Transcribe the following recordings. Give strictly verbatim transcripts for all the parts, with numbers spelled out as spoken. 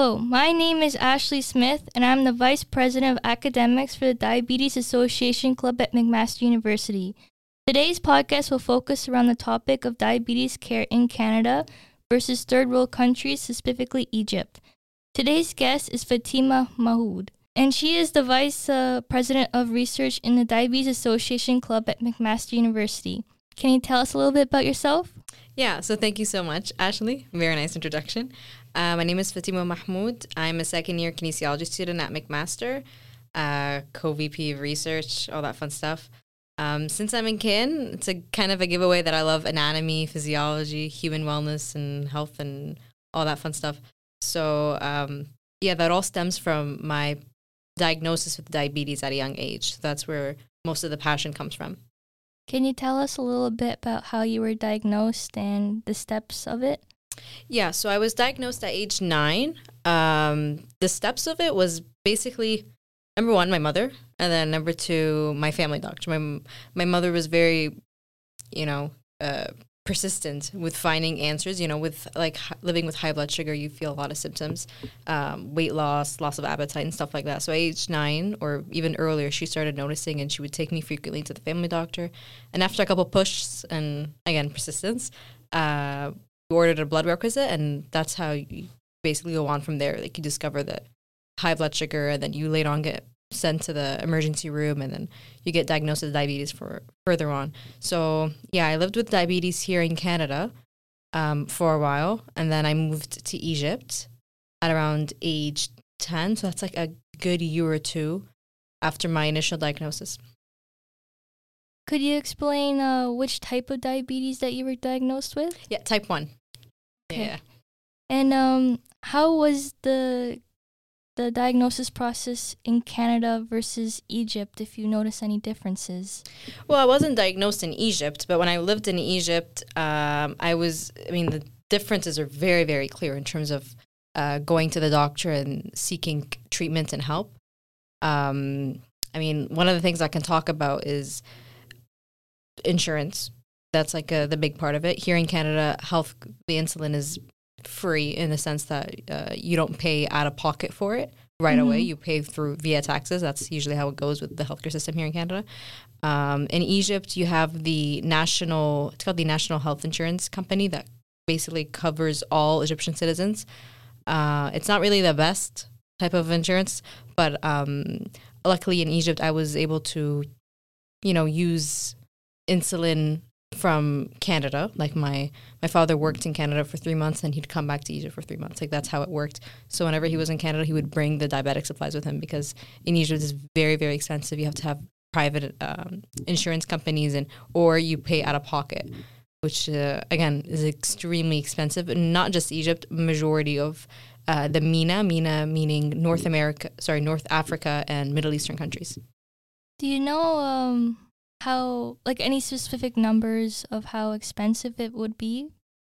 Hello, my name is Ashley Smith, and I'm the Vice President of Academics for the Diabetes Association Club at McMaster University. Today's podcast will focus around the topic of diabetes care in Canada versus third world countries, specifically Egypt. Today's guest is Fatima Mahmoud, and she is the Vice uh, President of Research in the Diabetes Association Club at McMaster University. Can you tell us a little bit about yourself? Yeah, so thank you so much, Ashley. Very nice introduction. Uh, my name is Fatima Mahmoud. I'm a second-year kinesiology student at McMaster, uh, co-V P of research, all that fun stuff. Um, since I'm in kin, it's a kind of a giveaway that I love anatomy, physiology, human wellness, and health, and all that fun stuff. So, um, yeah, that all stems from my diagnosis with diabetes at a young age. So that's where most of the passion comes from. Can you tell us a little bit about how you were diagnosed and the steps of it? Yeah, so I was diagnosed at age nine. Um, the steps of it was basically, number one, my mother, and then number two, my family doctor. My my mother was very, you know, uh, persistent with finding answers. You know, with like h- living with high blood sugar, you feel a lot of symptoms, um, weight loss, loss of appetite, and stuff like that. So at age nine or even earlier, she started noticing, and she would take me frequently to the family doctor. And after a couple pushes and again persistence, uh, we ordered a blood requisite, and that's how you basically go on from there. Like you discover the high blood sugar, and then you later on get sent to the emergency room, and then you get diagnosed with diabetes for further on. So yeah, I lived with diabetes here in Canada um, for a while, and then I moved to Egypt at around age ten. So that's like a good year or two after my initial diagnosis. Could you explain uh, which type of diabetes that you were diagnosed with? Yeah, type one. Okay. Yeah. And um, how was the the diagnosis process in Canada versus Egypt, if you notice any differences? Well, I wasn't diagnosed in Egypt, but when I lived in Egypt, um, I was, I mean, the differences are very, very clear in terms of uh, going to the doctor and seeking treatment and help. Um, I mean, one of the things I can talk about is insurance. That's like a, the big part of it. Here in Canada, health, the insulin is free in the sense that uh, you don't pay out of pocket for it right mm-hmm. away. You pay through via taxes. That's usually how it goes with the healthcare system here in Canada. Um, in Egypt, you have the national, it's called the National Health Insurance Company that basically covers all Egyptian citizens. Uh, it's not really the best type of insurance, but um, luckily in Egypt, I was able to, you know, use insulin from Canada. Like my my father worked in Canada for three months and he'd come back to Egypt for three months. Like that's how it worked. So whenever he was in Canada, he would bring the diabetic supplies with him because in Egypt it's very, very expensive. You have to have private um, insurance companies and or you pay out of pocket, which uh, again is extremely expensive. And not just Egypt, majority of uh, the MENA, MENA meaning North America, sorry, North Africa and Middle Eastern countries. Do you know um how, like, any specific numbers of how expensive it would be?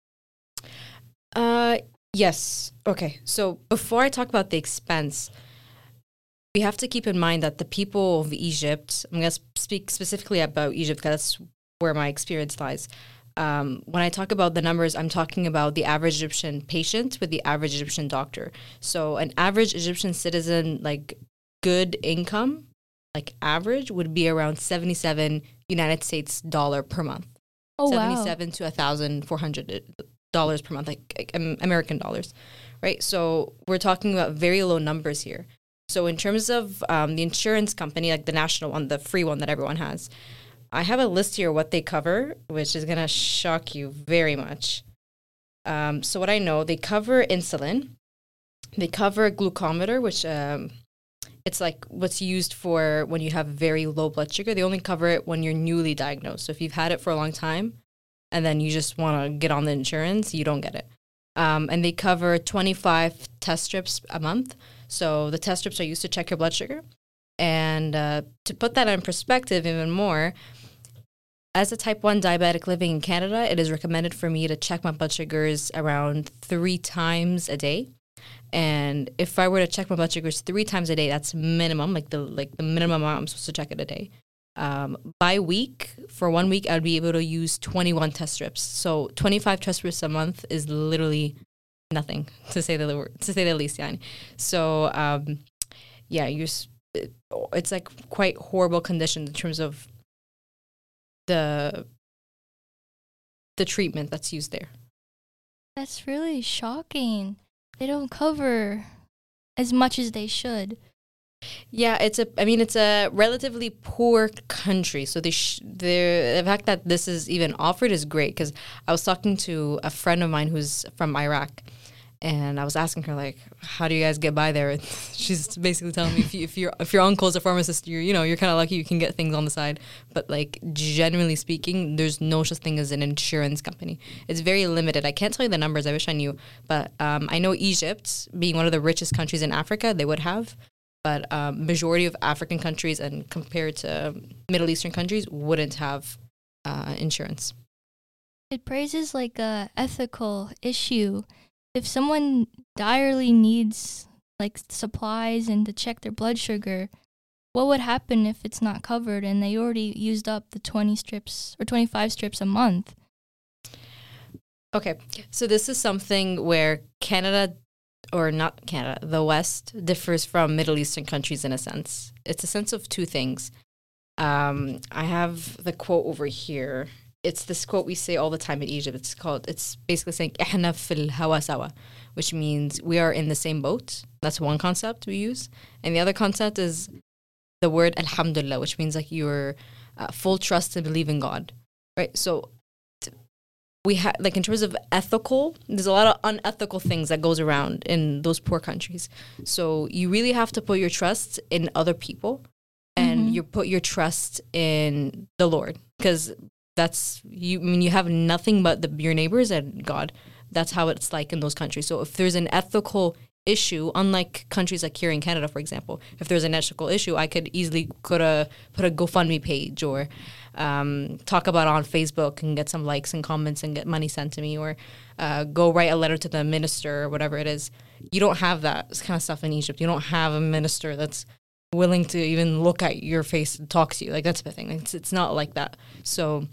Uh, yes. Okay. So before I talk about the expense, we have to keep in mind that the people of Egypt, I'm going to speak specifically about Egypt because that's where my experience lies. Um, when I talk about the numbers, I'm talking about the average Egyptian patient with the average Egyptian doctor. So an average Egyptian citizen, like good income, like average would be around seventy-seven United States dollar per month. Oh, seventy-seven wow. to one thousand four hundred dollars per month, like, like um, American dollars, right? So we're talking about very low numbers here. So in terms of um, the insurance company, like the national one, the free one that everyone has, I have a list here what they cover, which is going to shock you very much. Um, so what I know, they cover insulin. They cover glucometer, which... Um, It's like what's used for when you have very low blood sugar. They only cover it when you're newly diagnosed. So if you've had it for a long time and then you just want to get on the insurance, you don't get it. Um, and they cover twenty-five test strips a month. So the test strips are used to check your blood sugar. And uh, to put that in perspective even more, as a type one diabetic living in Canada, it is recommended for me to check my blood sugars around three times a day. And if I were to check my blood sugars three times a day, that's minimum, like the like the minimum amount I'm supposed to check it a day. Um, by week, for one week, I'd be able to use twenty-one test strips. So twenty-five test strips a month is literally nothing to say the word, to say the least. Yani. So um, yeah, you it's like quite horrible conditions in terms of the the treatment that's used there. That's really shocking. They don't cover as much as they should. Yeah, it's a. I mean, it's a relatively poor country, so they sh- the fact that this is even offered is great. Because I was talking to a friend of mine who's from Iraq, and I was asking her like, "How do you guys get by there?" And she's basically telling me if, you, if your if your uncle's a pharmacist, you're you know you're kind of lucky you can get things on the side. But like generally speaking, there's no such thing as an insurance company. It's very limited. I can't tell you the numbers. I wish I knew, but um, I know Egypt, being one of the richest countries in Africa, they would have. But um, majority of African countries and compared to Middle Eastern countries wouldn't have uh, insurance. It raises like a ethical issue. If someone direly needs like supplies and to check their blood sugar, what would happen if it's not covered and they already used up the twenty strips or twenty-five strips a month? Okay, so this is something where Canada, or not Canada, the West differs from Middle Eastern countries in a sense. It's a sense of two things. Um, I have the quote over here. It's this quote we say all the time in Egypt. It's called, it's basically saying, إحنا في الهوا سوا, which means we are in the same boat. That's one concept we use. And the other concept is the word alhamdulillah, which means like your uh, full trust and believe in God, right? So we have, like in terms of ethical, there's a lot of unethical things that goes around in those poor countries. So you really have to put your trust in other people, and mm-hmm. you put your trust in the Lord, because that's you. I mean, you have nothing but the, your neighbors and God. That's how it's like in those countries. So if there's an ethical issue, unlike countries like here in Canada, for example, if there's an ethical issue, I could easily put a put a GoFundMe page or um, talk about it on Facebook and get some likes and comments and get money sent to me, or uh, go write a letter to the minister or whatever it is. You don't have that kind of stuff in Egypt. You don't have a minister that's willing to even look at your face and talk to you. Like, that's the thing. It's it's not like that. So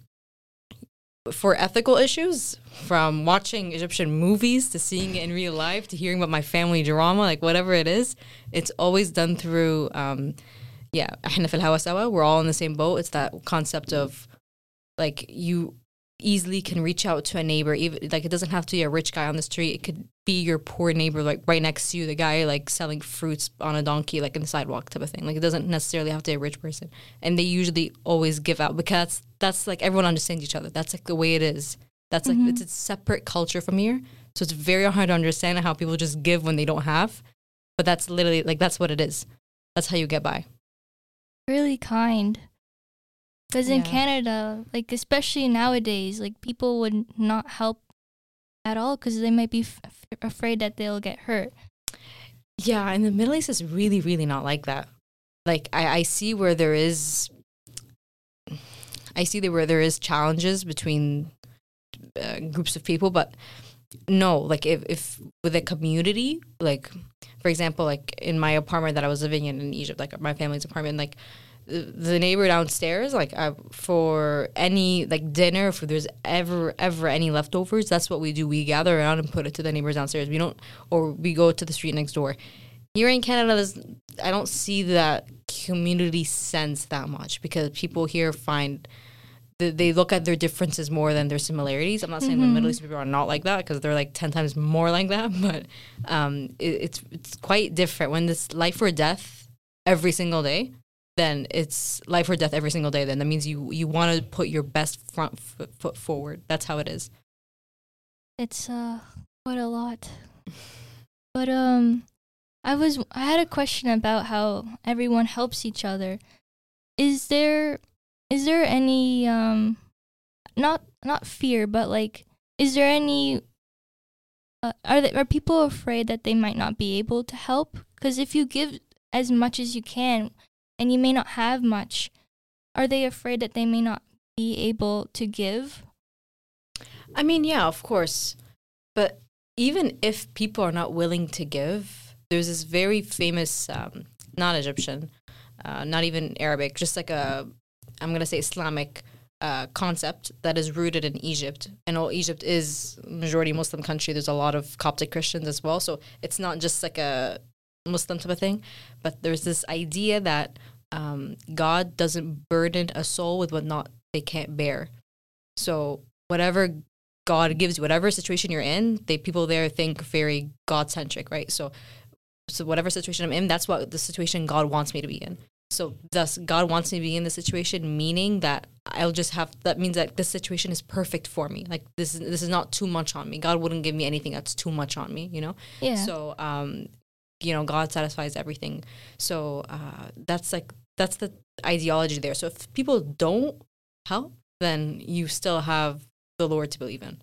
for ethical issues, from watching Egyptian movies to seeing it in real life to hearing about my family drama, like whatever it is, it's always done through, um, yeah, احنا في الهوا سوا. We're all in the same boat. It's that concept of like you easily can reach out to a neighbor, even like it doesn't have to be a rich guy on the street. It could be your poor neighbor, like right next to you, the guy like selling fruits on a donkey, like in the sidewalk type of thing. Like it doesn't necessarily have to be a rich person, and they usually always give out because that's like everyone understands each other. That's like the way it is. That's like mm-hmm. it's a separate culture from here, so it's very hard to understand how people just give when they don't have. But that's literally like that's what it is. That's how you get by. Really kind. Because in Yeah. Canada, like especially nowadays, like people would not help at all because they might be f- f- afraid that they'll get hurt. Yeah, and the Middle East is really, really not like that. Like I, I see where there is, I see there where there is challenges between uh, groups of people, but no, like if, if with a community, like for example, like in my apartment that I was living in in Egypt, like my family's apartment, like the neighbor downstairs, like uh, for any like dinner, if there's ever ever any leftovers, that's what we do. We gather around and put it to the neighbors downstairs. We don't, or we go to the street next door. Here in Canada, there's, I don't see that community sense that much because people here find that they look at their differences more than their similarities. I'm not saying mm-hmm. the Middle East people are not like that because they're like ten times more like that, but um, it, it's it's quite different when it's life or death every single day. Then it's life or death every single day. Then that means you, you want to put your best front foot, foot forward. That's how it is. It's uh quite a lot. But um, I was I had a question about how everyone helps each other. Is there is there any um, not not fear, but like, is there any uh, are they, are people afraid that they might not be able to help? Because if you give as much as you can, and you may not have much, are they afraid that they may not be able to give? I mean, yeah, of course. But even if people are not willing to give, there's this very famous, um, not Egyptian, uh, not even Arabic, just like a, I'm going to say Islamic uh, concept that is rooted in Egypt. And all Egypt is majority Muslim country. There's a lot of Coptic Christians as well. So it's not just like a Muslim type of thing, but there's this idea that um, God doesn't burden a soul with what not they can't bear. So whatever God gives you, whatever situation you're in, they people there think very God centric, right? So, so whatever situation I'm in, that's what the situation God wants me to be in. So thus, God wants me to be in the situation, meaning that I'll just have. That means that this situation is perfect for me. Like this, is, this is not too much on me. God wouldn't give me anything that's too much on me. You know. Yeah. So, um, you know, God satisfies everything. So uh, that's like that's the ideology there. So if people don't help, then you still have the Lord to believe in.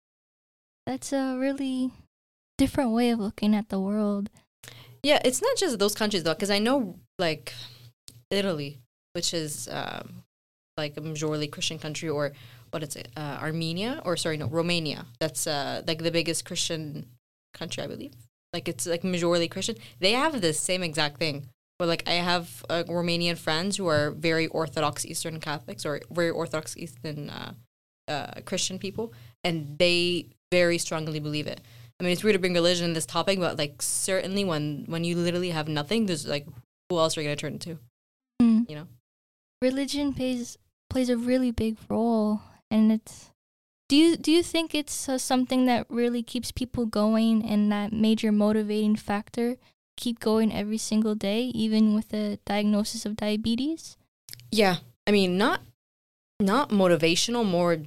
That's a really different way of looking at the world. Yeah, it's not just those countries though, because I know like Italy, which is um, like a majority Christian country, or what is it, uh, Armenia, or sorry, no, Romania. That's uh, like the biggest Christian country, I believe. Like it's like majority Christian. They have the same exact thing. But like I have uh, Romanian friends who are very Orthodox Eastern Catholics or very Orthodox Eastern uh, uh, Christian people, and they very strongly believe it. I mean, it's weird to bring religion in this topic, but like certainly when when you literally have nothing, there's like who else are you gonna turn to? Mm. You know, religion plays plays a really big role, and it's. Do you do you think it's uh, something that really keeps people going and that major motivating factor? Keep going every single day, even with a diagnosis of diabetes? Yeah, I mean, not not motivational, more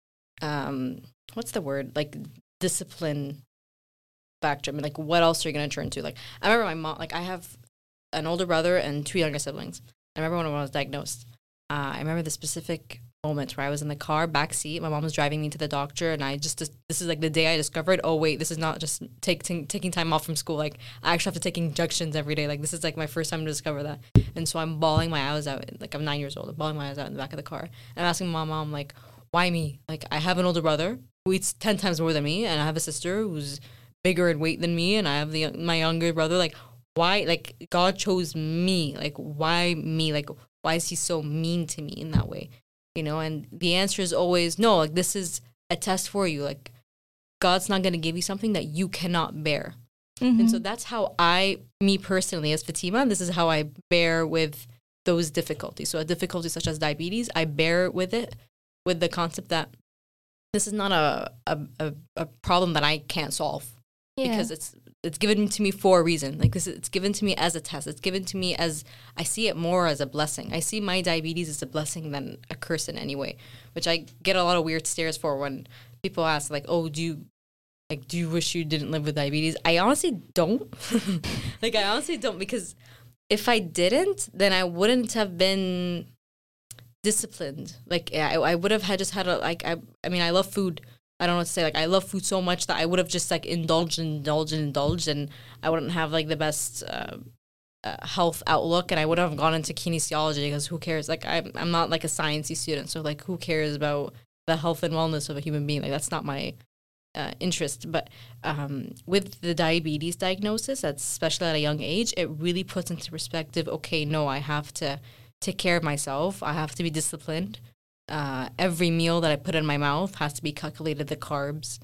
um, what's the word? Like discipline factor. I mean, like what else are you gonna turn to? Like I remember my mom. Like I have an older brother and two younger siblings. I remember when I was diagnosed. Uh, I remember the specific moment where I was in the car, back seat. My mom was driving me to the doctor, and I just, this is like the day I discovered, oh, wait, this is not just take, t- taking time off from school. Like, I actually have to take injections every day. Like, this is like my first time to discover that. And so I'm bawling my eyes out. Like, I'm nine years old. I'm bawling my eyes out in the back of the car. And I'm asking my mom, like, why me? Like, I have an older brother who eats ten times more than me, and I have a sister who's bigger in weight than me, and I have the my younger brother. Like, why? Like, God chose me. Like, why me? Like, why is he so mean to me in that way? You know, and the answer is always no, like this is a test for you. Like God's not going to give you something that you cannot bear. Mm-hmm. And so that's how I, me personally as Fatima, this is how I bear with those difficulties. So a difficulty such as diabetes, I bear with it with the concept that this is not a a, a, a problem that I can't solve. Yeah. Because it's it's given to me for a reason. Like this, it's given to me as a test. It's given to me as, I see it more as a blessing. I see my diabetes as a blessing than a curse in any way, which I get a lot of weird stares for when people ask, like, "Oh, do you like do you wish you didn't live with diabetes?" I honestly don't. Like I honestly don't, because if I didn't, then I wouldn't have been disciplined. Like I, I would have had just had a like I I mean I love food. I don't know what to say. Like, I love food so much that I would have just, like, indulged and indulged and indulged, and I wouldn't have, like, the best uh, uh, health outlook, and I would have gone into kinesiology, because who cares? Like, I'm, I'm not, like, a sciencey student, so, like, who cares about the health and wellness of a human being? Like, that's not my uh, interest. But um, with the diabetes diagnosis, that's especially at a young age, it really puts into perspective, okay, no, I have to take care of myself. I have to be disciplined. Uh, every meal that I put in my mouth has to be calculated, the carbs,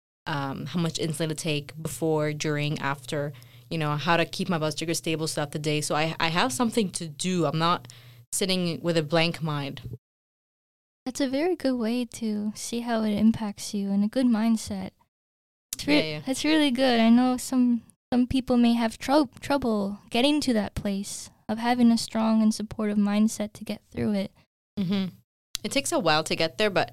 um, how much insulin to take before, during, after, you know, how to keep my blood sugar stable throughout the day. So I, I have something to do. I'm not sitting with a blank mind. That's a very good way to see how it impacts you, and a good mindset. It's re- yeah, yeah. That's really good. I know some some people may have tro- trouble getting to that place of having a strong and supportive mindset to get through it. Mm-hmm. It takes a while to get there, but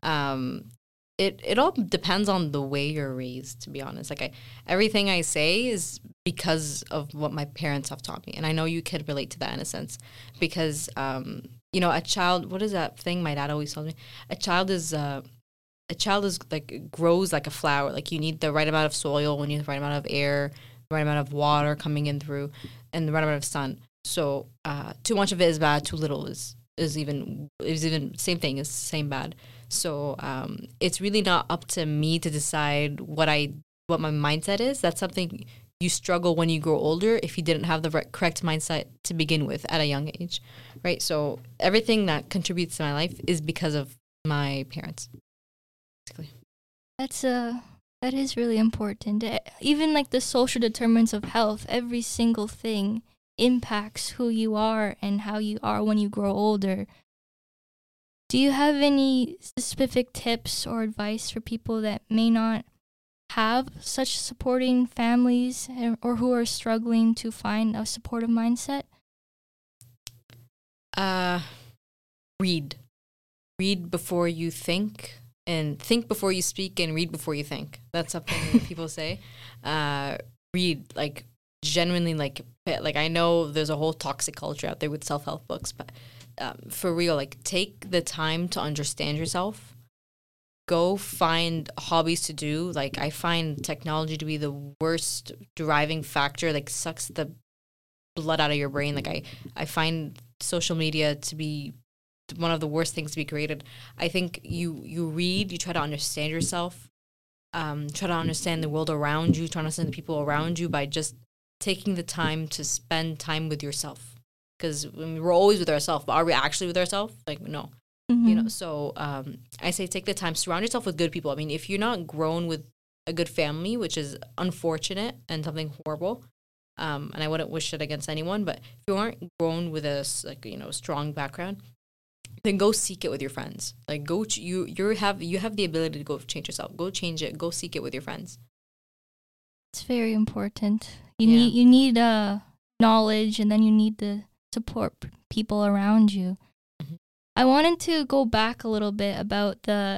um, it it all depends on the way you're raised, to be honest. Like I, everything I say is because of what my parents have taught me, and I know you can relate to that in a sense, because um, you know, a child. What is that thing my dad always told me? A child is uh, a child is like grows like a flower. Like you need the right amount of soil, you need the right amount of air, the right amount of water coming in through, and the right amount of sun. So uh, too much of it is bad. Too little is. is even is even same thing, is same bad. So um, it's really not up to me to decide what I what my mindset is. That's something you struggle when you grow older if you didn't have the right, correct mindset to begin with at a young age, right? So everything that contributes to my life is because of my parents, basically. That's a that is really important. Eh, Even like the social determinants of health, every single thing impacts who you are and how you are when you grow older. Do you have any specific tips or advice for people that may not have such supporting families eh, or who are struggling to find a supportive mindset? Uh, read. Read before you think, and think before you speak, and read before you think. That's something that people say. Uh, read, like, genuinely, like, like I know there's a whole toxic culture out there with self-help books, but um, for real, like, take the time to understand yourself. Go find hobbies to do. Like, I find technology to be the worst driving factor, like, sucks the blood out of your brain. Like, I, I find social media to be one of the worst things to be created. I think you, you read, you try to understand yourself, um, try to understand the world around you, try to understand the people around you by just taking the time to spend time with yourself. Because we're always with ourselves, but are we actually with ourselves? Like, no. Mm-hmm. You know, so um, I say take the time, surround yourself with good people. I mean, if you're not grown with a good family, which is unfortunate and something horrible, um, and I wouldn't wish it against anyone, but if you aren't grown with a s- like you know strong background, then go seek it with your friends. Like, go ch- you you have you have the ability to go change yourself. Go change it. Go seek it with your friends. It's very important. You Yeah. need you need uh knowledge, and then you need the support p- people around you. Mhm. I wanted to go back a little bit about the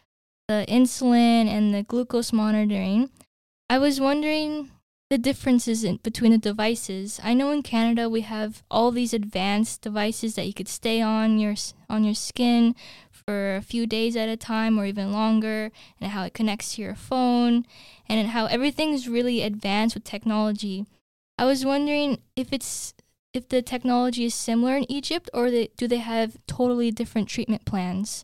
the insulin and the glucose monitoring. I was wondering the differences in, between the devices. I know in Canada we have all these advanced devices that you could stay on your s- on your skin for a few days at a time or even longer, and how it connects to your phone, and how everything's really advanced with technology. I was wondering if it's if the technology is similar in Egypt, or they, do they have totally different treatment plans?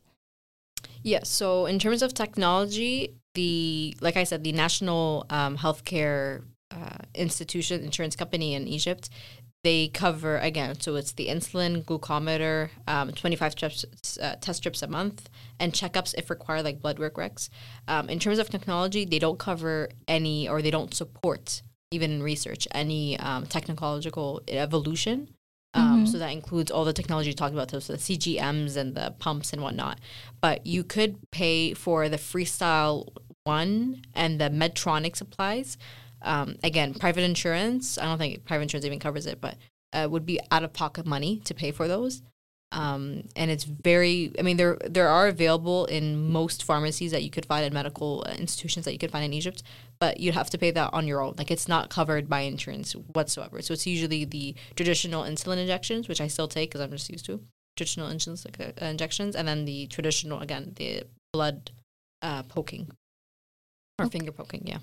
Yeah. So in terms of technology, the like I said, the National um, Healthcare uh, Institution Insurance Company in Egypt, they cover again. So it's the insulin, glucometer, um, twenty-five strips, uh, test strips a month, and checkups if required, like blood work recs. Um, in terms of technology, they don't cover any, or they don't support even in research any um, technological evolution. Um, Mm-hmm. so that includes all the technology you talked about, so the C G Ms and the pumps and whatnot. But you could pay for the Freestyle One and the Medtronic supplies. Um, again, private insurance. I don't think private insurance even covers it, but uh, would be out of pocket money to pay for those. Um, and it's very. I mean, there there are available in most pharmacies that you could find in medical uh, institutions that you could find in Egypt, but you'd have to pay that on your own. Like, it's not covered by insurance whatsoever. So it's usually the traditional insulin injections, which I still take because I'm just used to traditional injections, like uh, injections, and then the traditional again the blood uh, poking or Okay. finger poking. Yeah.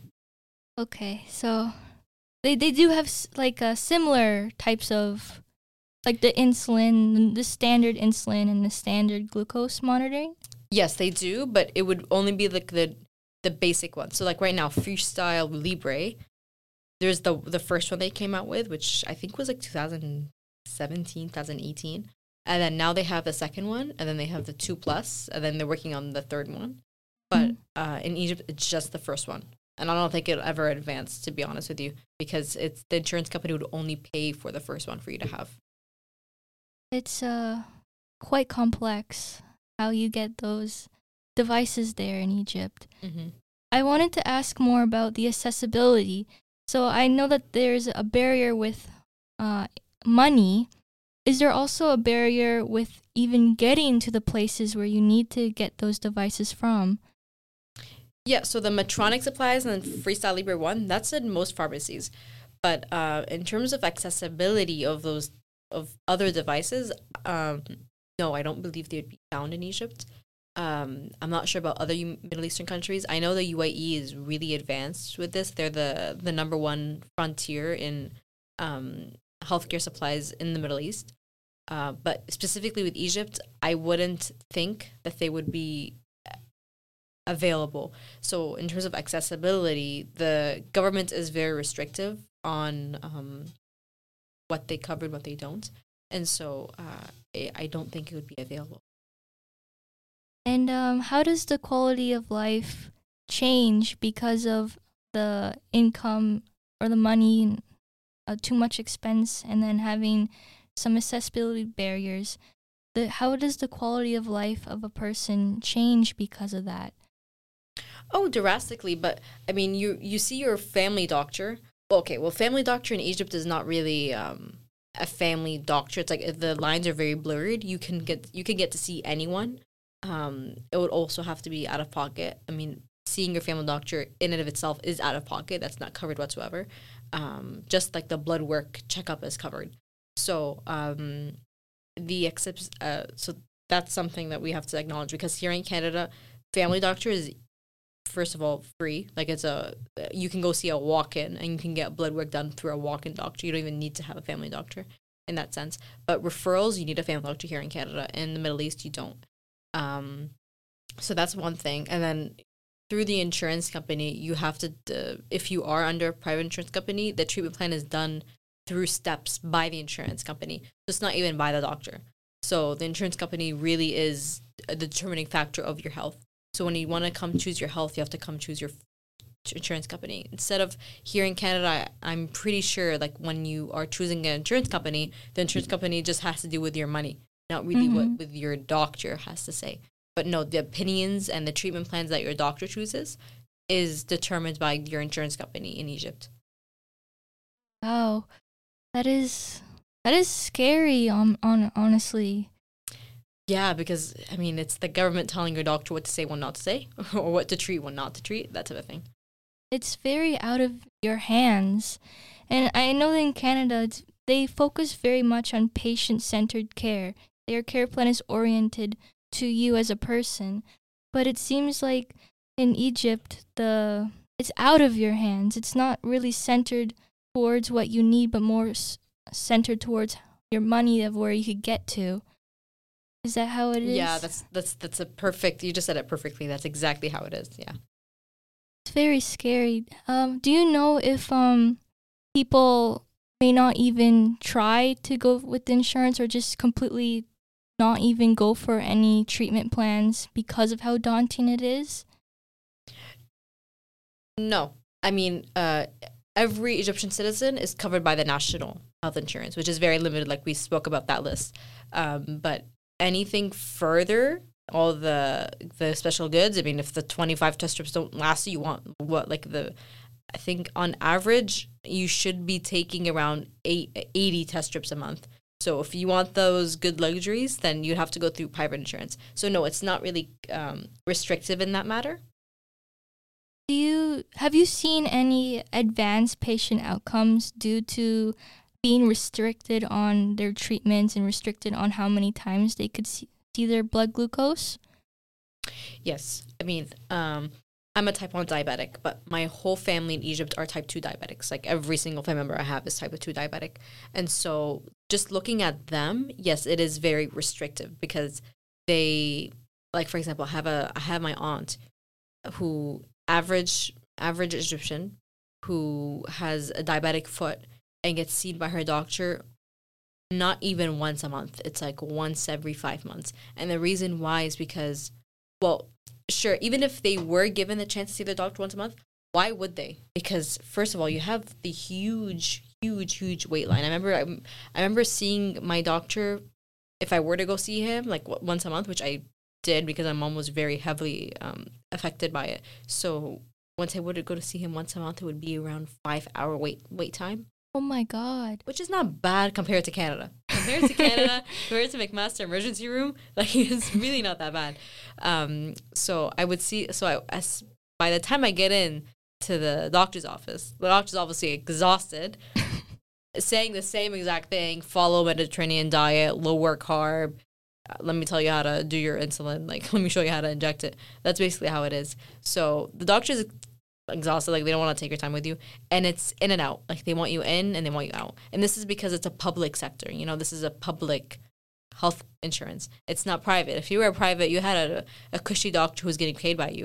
Okay, so they they do have s- like uh, similar types of like the insulin, the standard insulin and the standard glucose monitoring. Yes, they do, but it would only be like the the basic one. So like right now, Freestyle Libre, there's the the first one they came out with, which I think was like two thousand seventeen, two thousand eighteen. And then now they have the second one, and then they have the two plus, and then they're working on the third one. But Mhm. uh, in Egypt, it's just the first one. And I don't think it'll ever advance, to be honest with you, because it's the insurance company would only pay for the first one for you to have. It's uh quite complex how you get those devices there in Egypt. Mm-hmm. I wanted to ask more about the accessibility. So I know that there's a barrier with uh, money. Is there also a barrier with even getting to the places where you need to get those devices from? Yeah, so the Medtronic supplies and Freestyle Libre one, that's in most pharmacies. But uh, in terms of accessibility of those of other devices, um, no, I don't believe they'd be found in Egypt. Um, I'm not sure about other U- Middle Eastern countries. I know the U A E is really advanced with this. They're the the number one frontier in um, healthcare supplies in the Middle East. Uh, but specifically with Egypt, I wouldn't think that they would be available. So in terms of accessibility, the government is very restrictive on um, what they cover and what they don't. And so uh, I I don't think it would be available. And um, how does the quality of life change because of the income or the money, uh, too much expense, and then having some accessibility barriers? The, how does the quality of life of a person change because of that? Oh, drastically. But I mean, you you see your family doctor. Well, okay, well, family doctor in Egypt is not really um, a family doctor. It's like if the lines are very blurred. You can get you can get to see anyone. Um, it would also have to be out of pocket. I mean, seeing your family doctor in and of itself is out of pocket. That's not covered whatsoever. Um, just like the blood work checkup is covered. So um, the accepts. Uh, so that's something that we have to acknowledge because here in Canada, family doctor is first of all free. Like it's a you can go see a walk-in and you can get blood work done through a walk-in doctor. You don't even need to have a family doctor in that sense. But referrals, you need a family doctor here in Canada. In the Middle East, you don't. Um, so that's one thing. And then through the insurance company, you have to, uh, if you are under a private insurance company, the treatment plan is done through steps by the insurance company. So it's not even by the doctor. So the insurance company really is a determining factor of your health. So when you want to come choose your health, you have to come choose your insurance company. Instead of here in Canada, I'm pretty sure like when you are choosing an insurance company, the insurance company just has to do with your money. Not really mm-hmm. what with your doctor has to say. But no, the opinions and the treatment plans that your doctor chooses is determined by your insurance company in Egypt. Wow. That is that is scary on on honestly. Yeah, because I mean it's the government telling your doctor what to say, what not to say, or what to treat, what not to treat, that type of thing. It's very out of your hands. And I know that in Canada it's, they focus very much on patient-centered care. Their care plan is oriented to you as a person. But it seems like in Egypt, the it's out of your hands. It's not really centered towards what you need, but more s- centered towards your money of where you could get to. Is that how it is? Yeah, that's that's that's a perfect, you just said it perfectly. That's exactly how it is, yeah. It's very scary. Um, do you know if um people may not even try to go with insurance or just completely not even go for any treatment plans because of how daunting it is? No. I mean, uh, every Egyptian citizen is covered by the national health insurance, which is very limited, like we spoke about that list. Um, but anything further, all the the special goods, I mean, if the twenty-five test strips don't last you, you want what, like the, I think on average, you should be taking around eight, eighty test strips a month. So if you want those good luxuries, then you have to go through private insurance. So no, it's not really um, restrictive in that matter. Do you have you seen any advanced patient outcomes due to being restricted on their treatments and restricted on how many times they could see, see their blood glucose? Yes. I mean, um, I'm a type one diabetic, but my whole family in Egypt are type two diabetics. Like every single family member I have is type two diabetic. And so just looking at them, yes, it is very restrictive because they, like, for example, I have a, I have my aunt who average, average Egyptian who has a diabetic foot and gets seen by her doctor not even once a month. It's like once every five months. And the reason why is because, well, sure, even if they were given the chance to see their doctor once a month, why would they? Because first of all, you have the huge, huge, huge wait line. I remember, I, I remember seeing my doctor, if I were to go see him, like w- once a month, which I did because my mom was very heavily um, affected by it. So once I were to go to see him once a month, it would be around five hour wait wait time. Oh my God. Which is not bad compared to Canada. Compared to Canada, compared to McMaster emergency room, like it's really not that bad. Um, so I would see, so I, as, by the time I get in to the doctor's office, the doctor's obviously exhausted, saying the same exact thing, follow Mediterranean diet, lower carb, uh, let me tell you how to do your insulin, like let me show you how to inject it. That's basically how it is. So the doctor's exhausted, like they don't want to take your time with you, and it's in and out, like they want you in and they want you out. And this is because it's a public sector, you know, this is a public health insurance, it's not private. If you were a private, you had a, a cushy doctor who's getting paid by you,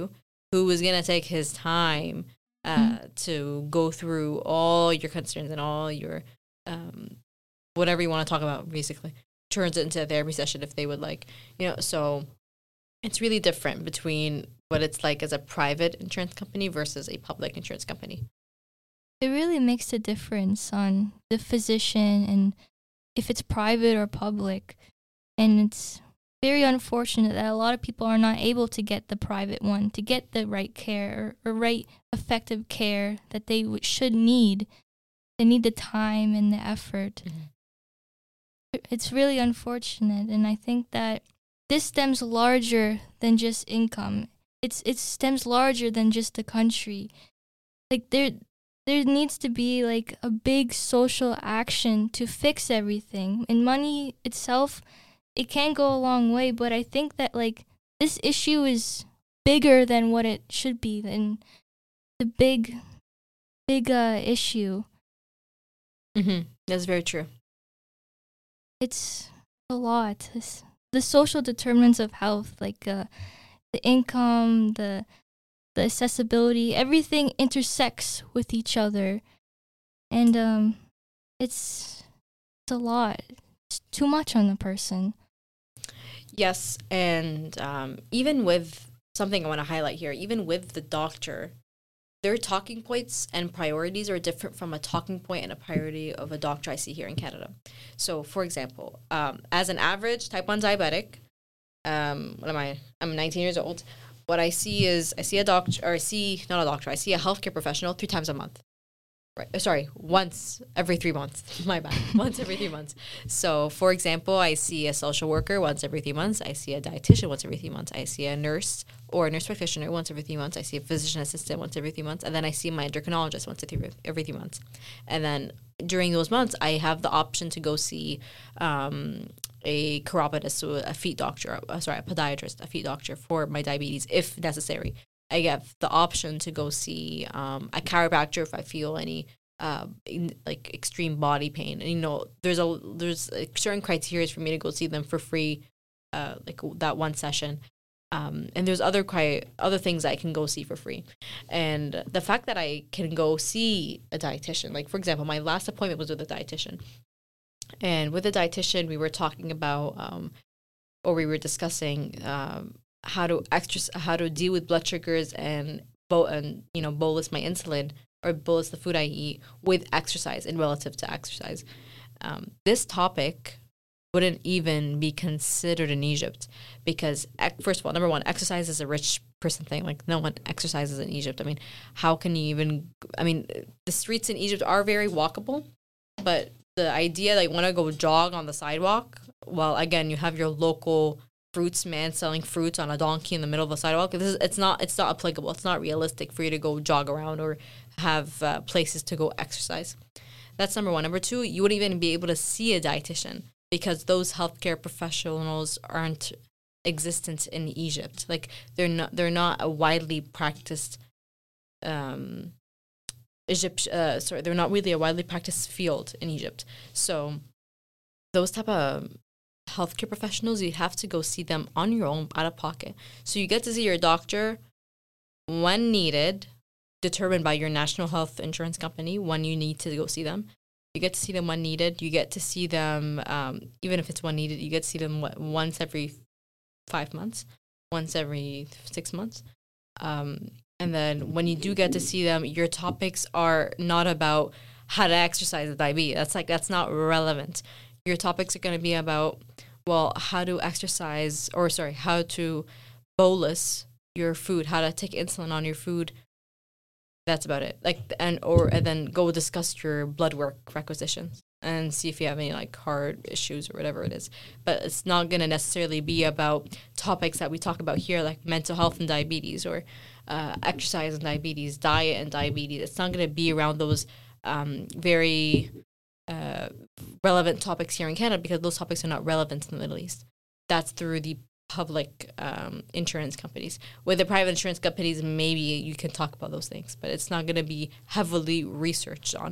who is going to take his time uh, mm-hmm. to go through all your concerns and all your um, whatever you want to talk about, basically, turns it into a therapy session if they would like, you know, so it's really different between what it's like as a private insurance company versus a public insurance company. It really makes a difference on the physician and if it's private or public. And it's very unfortunate that a lot of people are not able to get the private one, to get the right care or, or right effective care that they w- should need. They need the time and the effort. Mm-hmm. It's really unfortunate. And I think that this stems larger than just income. It's it stems larger than just the country. Like there there needs to be like a big social action to fix everything. And money itself, it can go a long way, but I think that like this issue is bigger than what it should be, and the big big uh, issue. Mhm. That's very true. It's a lot. It's, the social determinants of health, like uh, the income, the the accessibility, everything intersects with each other, and um, it's it's a lot. It's too much on the person. Yes, and um, even with something I want to highlight here, even with the doctor, their talking points and priorities are different from a talking point and a priority of a doctor I see here in Canada. So, for example, um, as an average type one diabetic, um, what am I? I'm nineteen years old. What I see is I see a doctor, or I see, not a doctor, I see a healthcare professional three times a month. Right. Sorry, once every three months. My bad. Once every three months. So, for example, I see a social worker once every three months. I see a dietitian once every three months. I see a nurse or a nurse practitioner once every three months. I see a physician assistant once every three months. And then I see my endocrinologist once every, every three months. And then during those months, I have the option to go see um, a chiropodist, so a feet doctor, uh, sorry, a podiatrist, a feet doctor for my diabetes if necessary. I have the option to go see um, a chiropractor if I feel any uh, in, like extreme body pain. And you know, there's a there's like certain criteria for me to go see them for free, uh, like that one session. Um, and there's other cri- other things I can go see for free. And the fact that I can go see a dietitian, like for example, my last appointment was with a dietitian, and with a dietitian we were talking about, um, or we were discussing. Um, how to extra, how to deal with blood sugars and bo- and you know bolus my insulin or bolus the food I eat with exercise and relative to exercise. Um, this topic wouldn't even be considered in Egypt because first of all, number one, exercise is a rich person thing. Like no one exercises in Egypt. I mean, how can you even? I mean, the streets in Egypt are very walkable, but the idea that you want to go jog on the sidewalk, well, again, you have your local fruits man selling fruits on a donkey in the middle of the sidewalk. This is, it's not it's not applicable. It's not realistic for you to go jog around or have uh, places to go exercise. That's number one. Number two, you wouldn't even be able to see a dietitian because those healthcare professionals aren't existent in Egypt. Like they're not they're not a widely practiced um Egypt uh, sorry, they're not really a widely practiced field in Egypt. So those type of healthcare professionals, you have to go see them on your own out of pocket. So you get to see your doctor when needed, determined by your national health insurance company when you need to go see them. You get to see them when needed. You get to see them, um, even if it's when needed, you get to see them what, once every five months, once every six months. Um, and then when you do get to see them, your topics are not about how to exercise with diabetes. That's like, that's not relevant. Your topics are going to be about, well, how to exercise, or sorry, how to bolus your food, how to take insulin on your food. That's about it. Like, and or and then go discuss your blood work requisitions and see if you have any like heart issues or whatever it is. But it's not going to necessarily be about topics that we talk about here, like mental health and diabetes, or uh, exercise and diabetes, diet and diabetes. It's not going to be around those um, very uh, relevant topics here in Canada because those topics are not relevant in the Middle East. That's through the public um, insurance companies. With the private insurance companies, maybe you can talk about those things, but it's not going to be heavily researched on.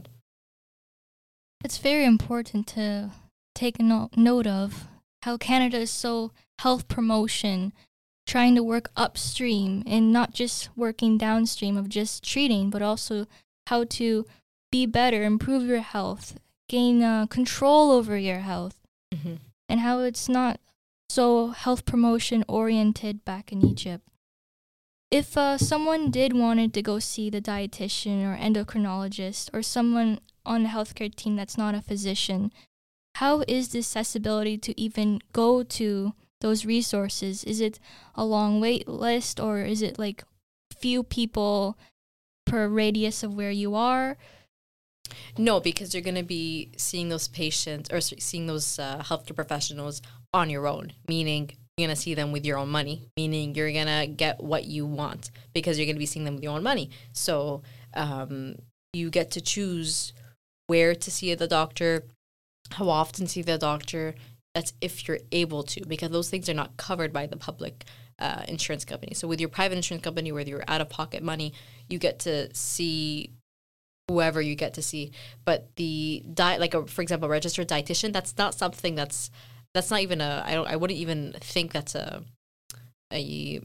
It's very important to take a no- note of how Canada is so health promotion trying to work upstream and not just working downstream of just treating, but also how to be better, improve your health, gain uh, control over your health, Mm-hmm. and how it's not so health promotion oriented back in Egypt. If uh, someone did wanted to go see the dietitian or endocrinologist or someone on the healthcare team that's not a physician, how is the accessibility to even go to those resources? Is it a long wait list, or is it like few people per radius of where you are? No, because you're going to be seeing those patients or seeing those uh, healthcare professionals on your own, meaning you're going to see them with your own money, meaning you're going to get what you want because you're going to be seeing them with your own money. So um, you get to choose where to see the doctor, how often see the doctor. That's if you're able to, because those things are not covered by the public uh, insurance company. So with your private insurance company, where you're out-of-pocket money, you get to see whoever you get to see. But the diet, like a, for example, a registered dietitian, that's not something that's that's not even a. I don't. I wouldn't even think that's a a,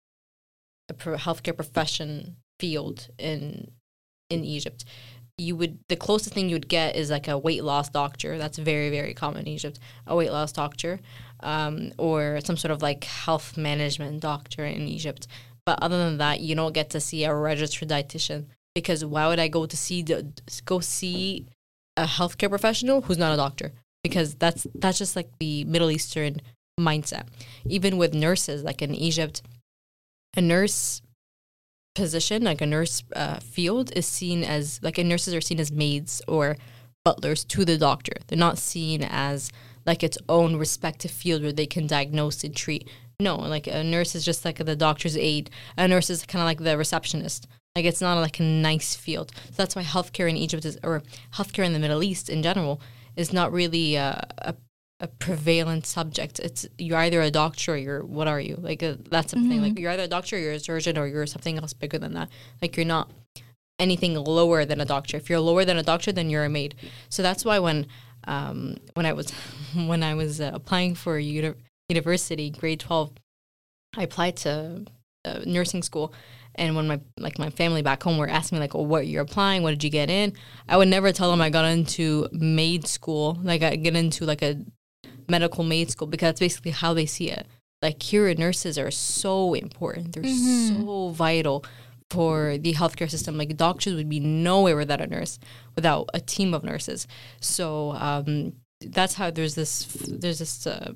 a pro- healthcare profession field in in Egypt. You would the closest thing you would get is like a weight loss doctor. That's very very common in Egypt. A weight loss doctor, um, or some sort of like health management doctor in Egypt. But other than that, you don't get to see a registered dietitian. Because why would I go to see the, go see a healthcare professional who's not a doctor? Because that's that's just like the Middle Eastern mindset. Even with nurses, like in Egypt, a nurse position, like a nurse uh, field, is seen as like, and nurses are seen as maids or butlers to the doctor. They're not seen as like its own respective field where they can diagnose and treat. No, like a nurse is just like the doctor's aide. A nurse is kind of like the receptionist. Like it's not like a nice field. So that's why healthcare in Egypt is, or healthcare in the Middle East in general, is not really a, a, a prevalent subject. It's you're either a doctor or you're what are you? Like a, that's something Mm-hmm. like you're either a doctor, or you're a surgeon, or you're something else bigger than that. Like you're not anything lower than a doctor. If you're lower than a doctor, then you're a maid. So that's why when um, when I was when I was uh, applying for uni- university, grade twelve, I applied to uh, nursing school. And when my like my family back home were asking me like, "Oh, what you're applying? What did you get in?" I would never tell them I got into maid school, like I get into like a medical maid school, because that's basically how they see it. Like here, nurses are so important; they're Mm-hmm. so vital for the healthcare system. Like doctors would be nowhere without a nurse, without a team of nurses. So um, that's how there's this there's this uh,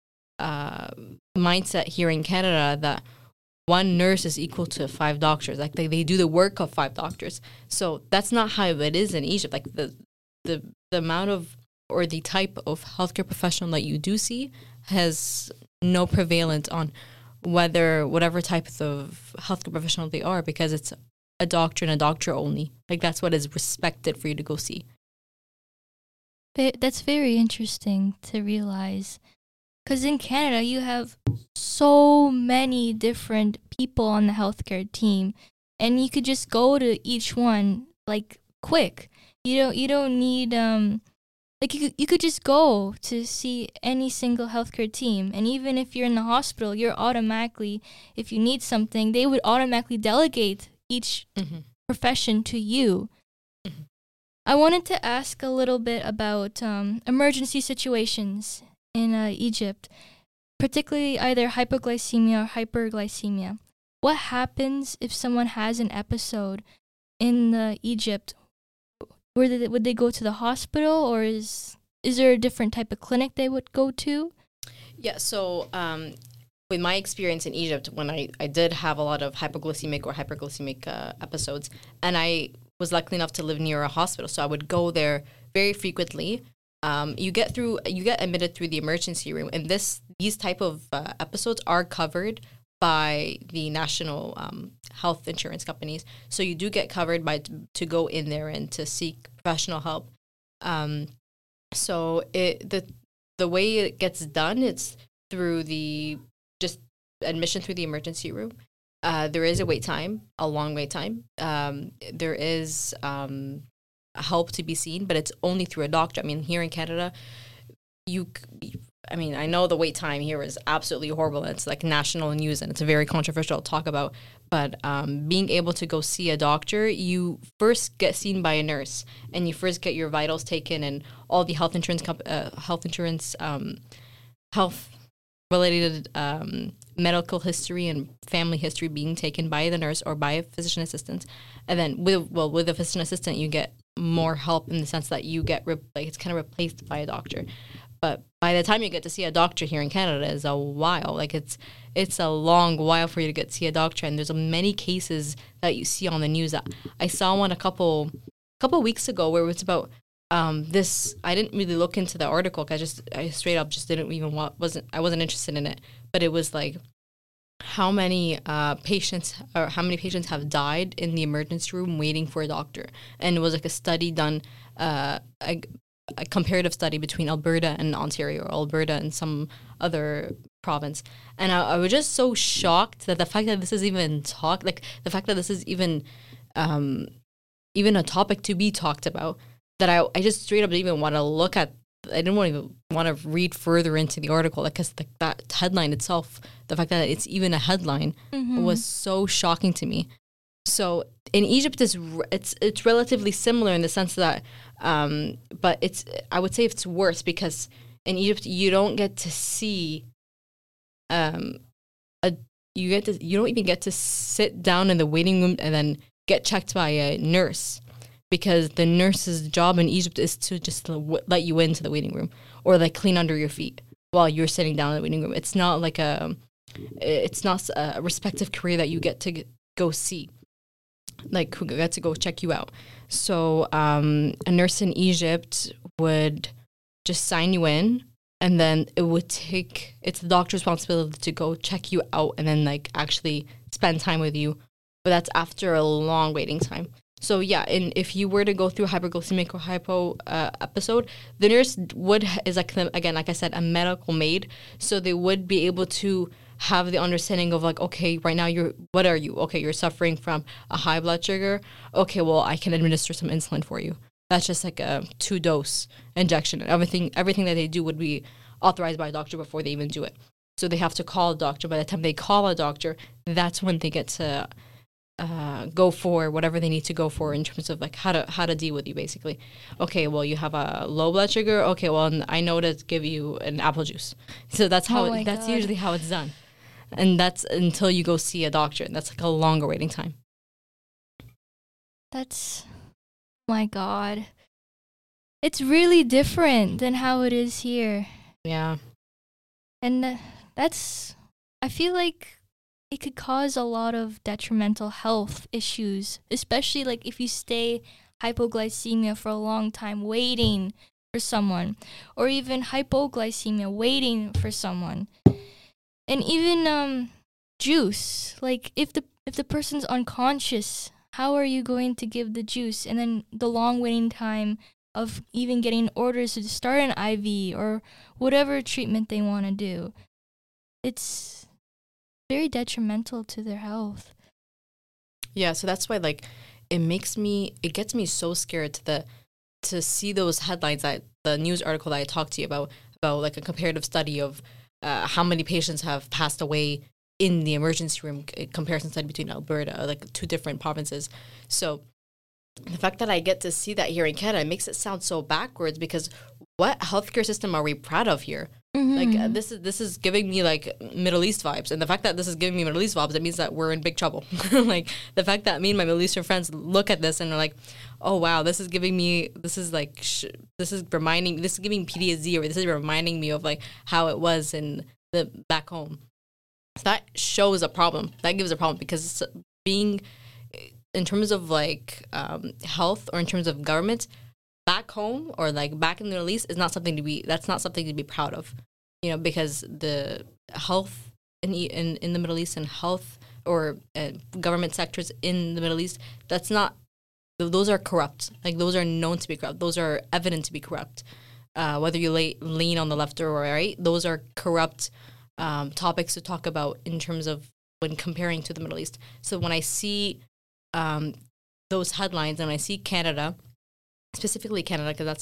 uh, mindset here in Canada that one nurse is equal to five doctors. Like they, they do the work of five doctors. So that's not how it is in Egypt. Like the the the amount of or the type of healthcare professional that you do see has no prevalence on whether whatever type of healthcare professional they are, because it's a doctor and a doctor only. Like that's what is respected for you to go see. That's very interesting to realize. Because in Canada, you have so many different people on the healthcare team, and you could just go to each one like quick. You don't you don't need um like you could, you could just go to see any single healthcare team, and even if you're in the hospital, you're automatically, if you need something, they would automatically delegate each Mm-hmm. profession to you. Mm-hmm. I wanted to ask a little bit about um, emergency situations in uh, Egypt, particularly either hypoglycemia or hyperglycemia. What happens if someone has an episode in uh, Egypt? Where they, would they go to the hospital, or is is there a different type of clinic they would go to? Yeah, so um, with my experience in Egypt, when I, I did have a lot of hypoglycemic or hyperglycemic uh, episodes, and I was lucky enough to live near a hospital, so I would go there very frequently. Um, you get through, you get admitted through the emergency room, and this these type of uh, episodes are covered by the national um, health insurance companies. So you do get covered by to go in there and to seek professional help. Um, so it the the way it gets done, it's through the just admission through the emergency room. Uh, there is a wait time, a long wait time. Um, there is um, help to be seen, but it's only through a doctor. I mean, here in Canada, you I mean, I know the wait time here is absolutely horrible. It's like national news and it's very controversial to talk about. But um, being able to go see a doctor, you first get seen by a nurse and you first get your vitals taken and all the health insurance, comp- uh, health insurance, um, health related um, medical history and family history being taken by the nurse or by a physician assistant. And then with, well, with a physician assistant, you get more help in the sense that you get, re- like it's kind of replaced by a doctor. But by the time you get to see a doctor here in Canada is a while. Like it's it's a long while for you to get to see a doctor. And there's many cases that you see on the news. I saw one a couple couple weeks ago where it was about um, this. I didn't really look into the article because I just I straight up just didn't even want wasn't I wasn't interested in it. But it was like how many uh, patients or how many patients have died in the emergency room waiting for a doctor. And it was like a study done. Uh, a, a comparative study between Alberta and Ontario, or Alberta and some other province. And I, I was just so shocked that the fact that this is even talked, like the fact that this is even um, even a topic to be talked about, that I, I just straight up didn't even want to look at, I didn't want to want to read further into the article, because like, that headline itself, the fact that it's even a headline mm-hmm. was so shocking to me. So in Egypt, it's it's it's relatively similar in the sense that, um, but it's I would say it's worse because in Egypt you don't get to see, um, a you get to you don't even get to sit down in the waiting room and then get checked by a nurse, because the nurse's job in Egypt is to just let you into the waiting room or like clean under your feet while you're sitting down in the waiting room. It's not like a it's not a respective career that you get to go see. Like who got to go check you out. So um, a nurse in Egypt would just sign you in, and then it would take, it's the doctor's responsibility to go check you out and then like actually spend time with you. But that's after a long waiting time. So yeah, and if you were to go through a hyperglycemic or hypo uh, episode, the nurse would, is like, again, like I said, a medical maid. So they would be able to have the understanding of like, okay, right now you're, what are you? Okay, you're suffering from a high blood sugar. Okay, well, I can administer some insulin for you. That's just like a two dose injection. And everything, everything that they do would be authorized by a doctor before they even do it. So they have to call a doctor. By the time they call a doctor, that's when they get to uh, go for whatever they need to go for in terms of like how to how to deal with you, basically. Okay, well, you have a low blood sugar. Okay, well, I know to give you an apple juice. So that's how oh it, that's God. usually how it's done. And that's until you go see a doctor. And that's like a longer waiting time. That's, my God. It's really different than how it is here. Yeah. And uh, that's, I feel like it could cause a lot of detrimental health issues, especially like if you stay hypoglycemia for a long time waiting for someone, or even hypoglycemia waiting for someone. And even um, juice, like if the if the person's unconscious, how are you going to give the juice? And then the long waiting time of even getting orders to start an I V or whatever treatment they want to do. It's very detrimental to their health. Yeah, so that's why like it makes me, it gets me so scared to the to see those headlines, that the news article that I talked to you about, about like a comparative study of Uh, how many patients have passed away in the emergency room, comparison study between Alberta, like two different provinces. So the fact that I get to see that here in Canada makes it sound so backwards, because what healthcare system are we proud of here? Mm-hmm. Like uh, this is this is giving me like Middle East vibes, and the fact that this is giving me Middle East vibes, it means that we're in big trouble. Like the fact that me and my Middle Eastern friends look at this and are like, oh wow, this is giving me, this is like, sh- this is reminding, this is giving P T S D, or this is reminding me of like how it was in the back home. So that shows a problem. That gives a problem, because being, in terms of like um, health, or in terms of government, back home or like back in the Middle East is not something to be, that's not something to be proud of, you know, because the health in in, in the Middle East and health or uh, government sectors in the Middle East, that's not, those are corrupt. Like those are known to be corrupt. Those are evident to be corrupt. Uh, whether you lay, lean on the left or right, those are corrupt um, topics to talk about in terms of when comparing to the Middle East. So when I see um, those headlines and I see Canada, specifically Canada, because that's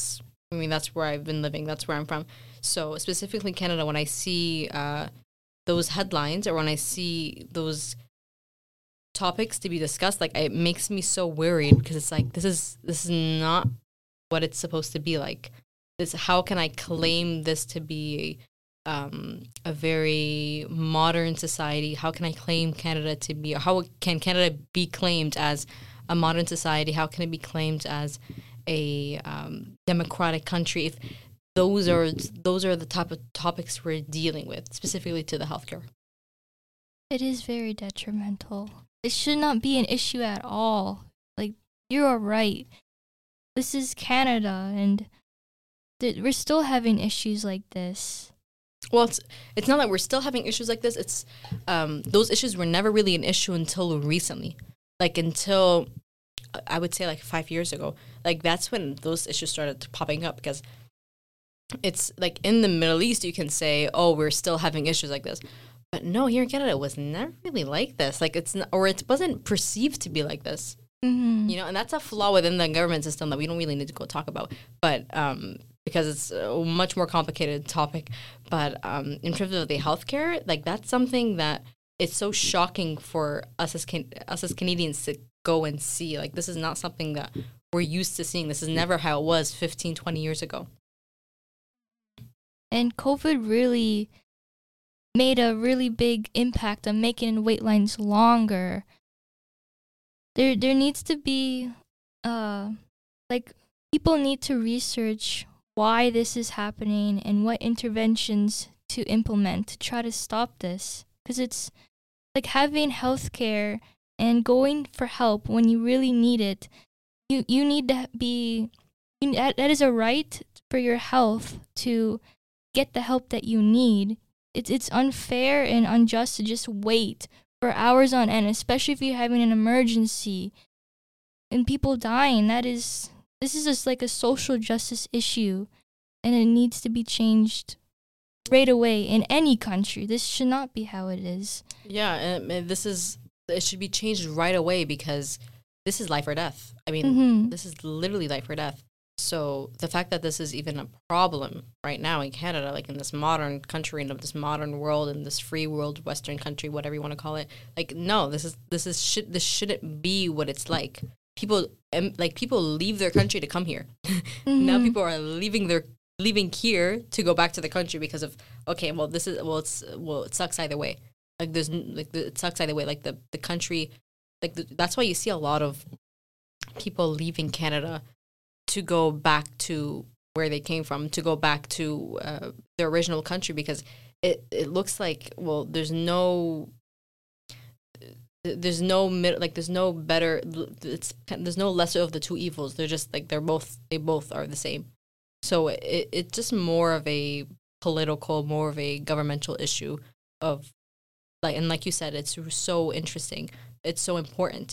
I mean, that's where I've been living. That's where I'm from. So specifically Canada, when I see uh, those headlines or when I see those topics to be discussed, like it makes me so worried because it's like this is this is not what it's supposed to be like. This how can I claim this to be um, a very modern society? How can I claim Canada to be? Or how can Canada be claimed as a modern society? How can it be claimed as a um, democratic country if those are those are the type of topics we're dealing with, specifically to the healthcare? It is very detrimental. It should not be an issue at all. Like, you are right. This is Canada, and th- we're still having issues like this. Well, it's it's not that we're still having issues like this. It's um, those issues were never really an issue until recently, like until I would say like five years ago. Like that's when those issues started popping up because it's like in the Middle East you can say, oh, we're still having issues like this. But no, here in Canada, it was never really like this. Like it's not, or it wasn't perceived to be like this. Mm-hmm. You know, and that's a flaw within the government system that we don't really need to go talk about. But um, because it's a much more complicated topic. But um, in terms of the healthcare, like that's something that it's so shocking for us as can- us as Canadians to go and see. Like this is not something that we're used to seeing. This is never how it was fifteen, twenty years ago. And COVID really made a really big impact on making wait lines longer. There there needs to be uh like people need to research why this is happening and what interventions to implement to try to stop this, because it's like having healthcare and going for help when you really need it. You you need to be you, that, that is a right for your health to get the help that you need. It's it's unfair and unjust to just wait for hours on end, especially if you're having an emergency and people dying. That is this is just like a social justice issue, and it needs to be changed right away in any country. This should not be how it is. Yeah, and, and this is it should be changed right away because this is life or death. I mean, Mm-hmm. this is literally life or death. So the fact that this is even a problem right now in Canada, like in this modern country and of this modern world and this free world, Western country, whatever you want to call it, like no, this is this is shit. This shouldn't be what it's like. People um, like people leave their country to come here. Mm-hmm. Now people are leaving their leaving here to go back to the country because of okay, well this is well it's well it sucks either way. Like there's n- like the, it sucks either way. Like the the country, like the, that's why you see a lot of people leaving Canada to go back to where they came from, to go back to uh, their original country, because it, it looks like, well, there's no, there's no, mid- like, there's no better, it's, there's no lesser of the two evils. They're just, like, they're both, they both are the same. So it, it's just more of a political, more of a governmental issue of, like, and like you said, it's so interesting. It's so important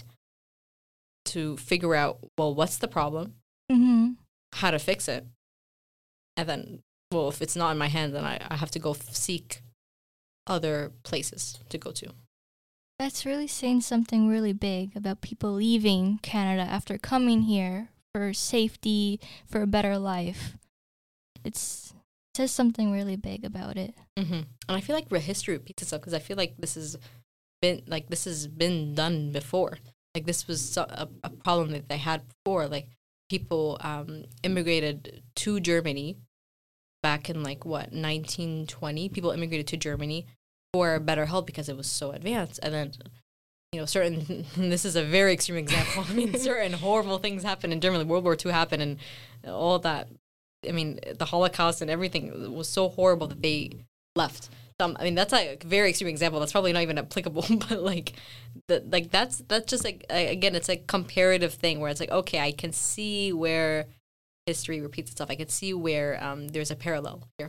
to figure out, well, what's the problem? Mm-hmm. How to fix it, and then well if it's not in my hand then I, I have to go f- seek other places to go to. That's really saying something really big about people leaving Canada after coming here for safety, for a better life. It's it says something really big about it. Mm-hmm. And I feel like history repeats itself because I feel like this has been like this has been done before. Like this was so, a, a problem that they had before. Like people um, immigrated to Germany back in like what nineteen twenty. People immigrated to Germany for better health because it was so advanced. And then, you know, certain this is a very extreme example. I mean, certain horrible things happened in Germany. World War Two happened, and all that. I mean, the Holocaust and everything was so horrible that they left. Um, I mean, that's like a very extreme example. That's probably not even applicable, but like, the, like that's that's just like again, it's a comparative thing where it's like, okay, I can see where history repeats itself. I can see where um, there's a parallel here.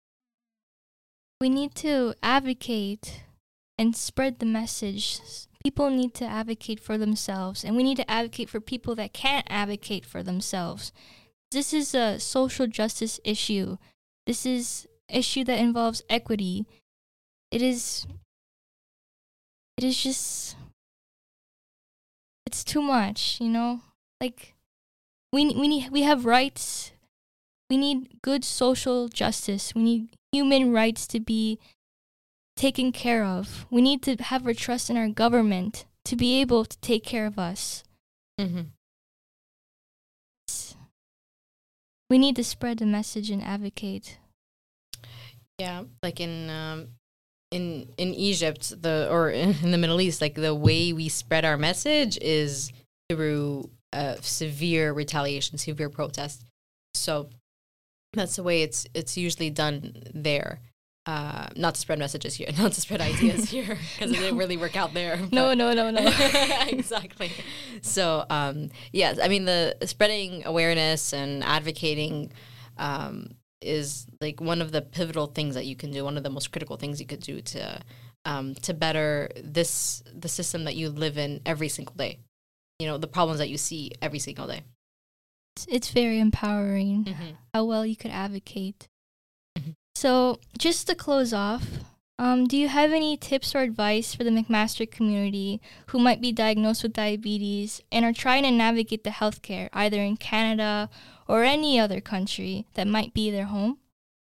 We need to advocate and spread the message. People need to advocate for themselves, and we need to advocate for people that can't advocate for themselves. This is a social justice issue. This is issue that involves equity. It is it is just it's too much, you know? Like we we need, we have rights. we need good social justice. We need human rights to be taken care of. We need to have our trust in our government to be able to take care of us. Mm-hmm. We need to spread the message and advocate. Yeah, like in um, in in Egypt, the or in the Middle East, like the way we spread our message is through uh, severe retaliation, severe protest. So that's the way it's it's usually done there. Uh, not to spread messages here, not to spread ideas here, because no. It didn't really work out there. No, no, no, no. Exactly. So, um, yes, I mean, the spreading awareness and advocating um, is like one of the pivotal things that you can do, one of the most critical things you could do to um, to better this the system that you live in every single day. You know, the problems that you see every single day. It's, it's very empowering mm-hmm. how well you could advocate. Mm-hmm. So, just to close off, um, do you have any tips or advice for the McMaster community who might be diagnosed with diabetes and are trying to navigate the healthcare, either in Canada or any other country that might be their home?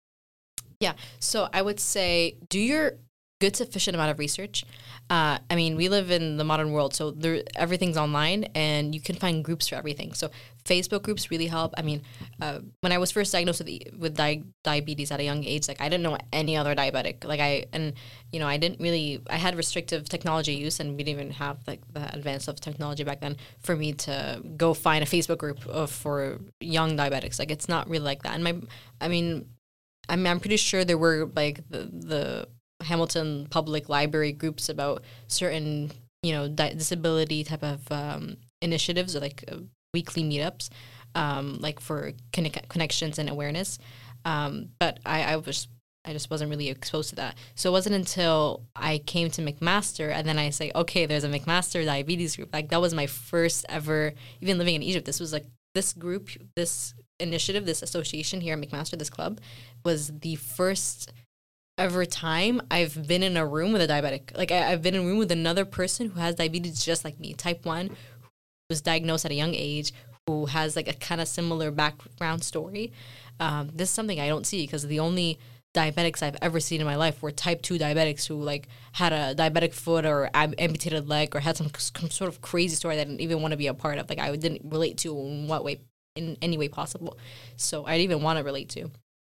Yeah, so I would say do your good sufficient amount of research. Uh, I mean, we live in the modern world, so there, everything's online, and you can find groups for everything. So Facebook groups really help. I mean, uh, when I was first diagnosed with with di- diabetes at a young age, like I didn't know any other diabetic. Like I and you know I didn't really. I had restrictive technology use, and we didn't even have like the advance of technology back then for me to go find a Facebook group of, for young diabetics. Like it's not really like that. And my, I mean, I'm I'm pretty sure there were like the the. Hamilton Public Library groups about certain, you know, di- disability type of um, initiatives or like uh, weekly meetups, um, like for connect- connections and awareness. Um, but I, I was, I just wasn't really exposed to that. So it wasn't until I came to McMaster and then I say, okay, there's a McMaster diabetes group. Like that was my first ever, even living in Egypt. This was like this group, this initiative, this association here at McMaster, this club, was the first ever time I've been in a room with a diabetic. Like I, I've been in a room with another person who has diabetes just like me, type one, who was diagnosed at a young age, who has like a kind of similar background story. Um, this is something I don't see because the only diabetics I've ever seen in my life were type two diabetics who like had a diabetic foot or ab- amputated leg or had some, some sort of crazy story that I didn't even want to be a part of. Like I didn't relate to in what way, in any way possible. So I didn't even want to relate to.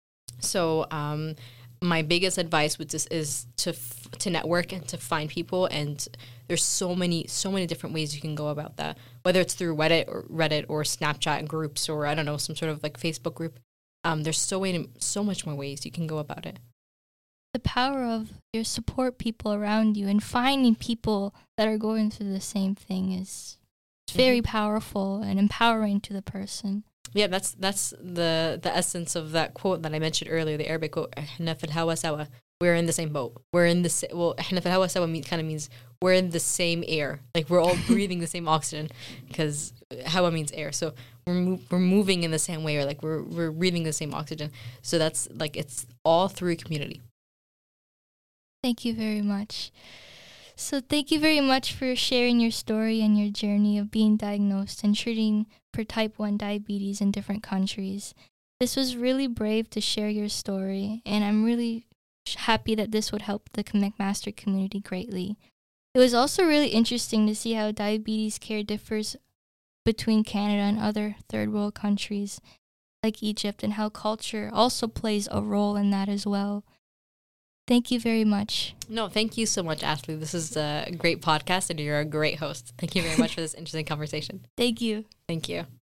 So, um, my biggest advice with this is to f- to network and to find people, and there's so many so many different ways you can go about that. Whether it's through Reddit or Reddit or Snapchat groups or I don't know some sort of like Facebook group, um, there's so many so much more ways you can go about it. The power of your support people around you and finding people that are going through the same thing is very mm-hmm. powerful and empowering to the person. Yeah, that's that's the the essence of that quote that I mentioned earlier, the Arabic quote, "Ihna fil hawa sawa." We're in the same boat. We're in the sa- well, "Ihna fil hawa sawa" kind of means we're in the same air. Like we're all breathing the same oxygen, because hawa means air. So we're mo- we're moving in the same way, or like we're we're breathing the same oxygen. So that's like it's all through community. Thank you very much. So thank you very much for sharing your story and your journey of being diagnosed and treating for type one diabetes in different countries. This was really brave to share your story, and I'm really happy that this would help the McMaster community greatly. It was also really interesting to see how diabetes care differs between Canada and other third world countries like Egypt, and how culture also plays a role in that as well. Thank you very much. No, thank you so much, Ashley. This is a great podcast, and you're a great host. Thank you very much for this interesting conversation. Thank you. Thank you.